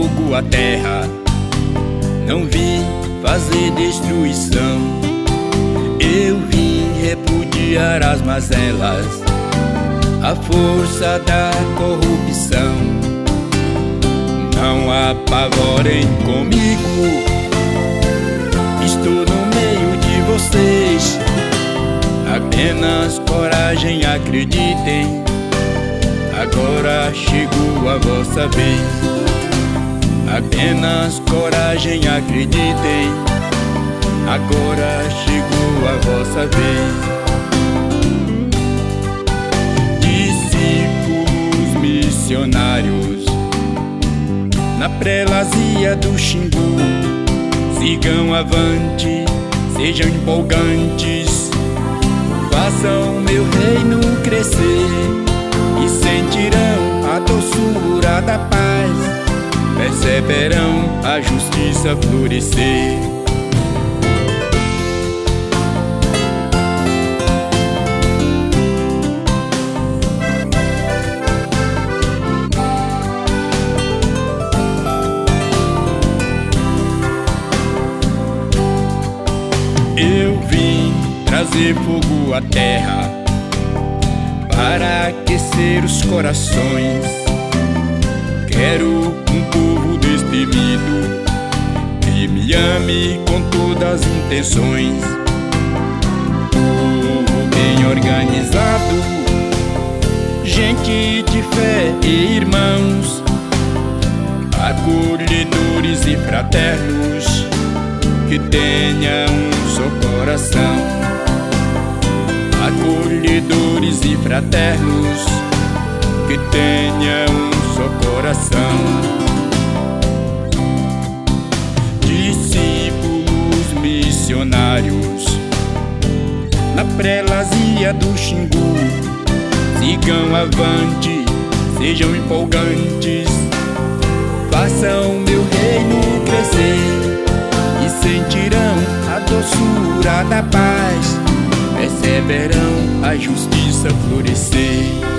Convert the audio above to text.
fogo à terra, não vim fazer destruição. Eu vim repudiar as mazelas, a força da corrupção. Não apavorem comigo, estou no meio de vocês. Apenas coragem, acreditem, agora chegou a vossa vez. Apenas coragem, acreditem, agora chegou a vossa vez. Discípulos missionários, na prelazia do Xingu, sigam avante, sejam empolgantes, façam meu reino crescer e sentirão a doçura da paz, perceberão a justiça florescer. Eu vim trazer fogo à terra para aquecer os corações. Quero um povo destemido que me ame com todas as intenções. Povo bem organizado, gente de fé e irmãos, acolhedores e fraternos, que tenha um só coração. Acolhedores e fraternos, que tenha um só coração. Discípulos missionários, na prelazia do Xingu, sigam avante, sejam empolgantes, façam meu reino crescer e sentirão a doçura da paz, perceberão a justiça florescer.